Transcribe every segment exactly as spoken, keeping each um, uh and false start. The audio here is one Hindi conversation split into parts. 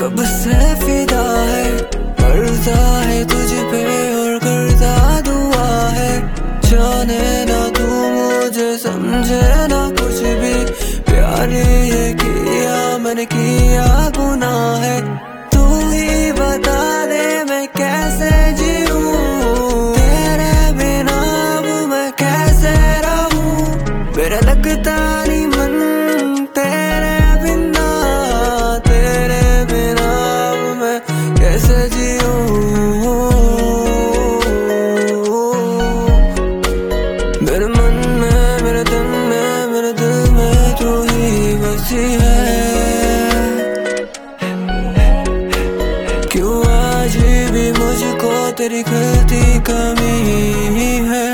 कब से फिदा है, मरता है तुझ पे और करता दुआ है। जाने ना तू मुझे समझे ना कुछ भी, प्यार ये किया मैंने किया गुनाह है। तू ही बता दे मैं कैसे जीऊं, तेरे बिना अब मैं कैसे रहूं। मेरा लगता नहीं मन तेरे बिना, तेरे बिना अब मैं कैसे जीऊं। मेरे मन में, मेरे तन में, मेरे दिल में तू ही बसी है। क्यों आज भी मुझको तेरी खलती कमी है।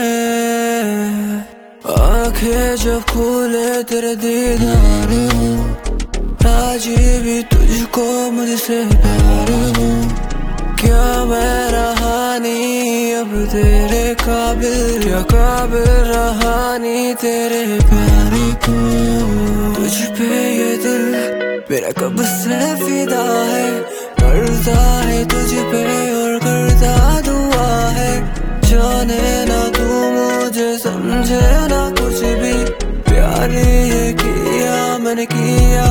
आंखें जब खोले तेरे दीदार हूँ, आज भी तुझको मुझसे प्यार हूँ। क्या मैं रहा नहीं अब तेरे काबिल, क्या काबिल रहा नहीं तेरे प्यार को। तुझ पे ये दिल मेरा कब से फिदा है, मरता है तुझ पे और करता दुआ है। जाने ना तू मुझे समझे ना कुछ भी, प्यार ये किया मैंने किया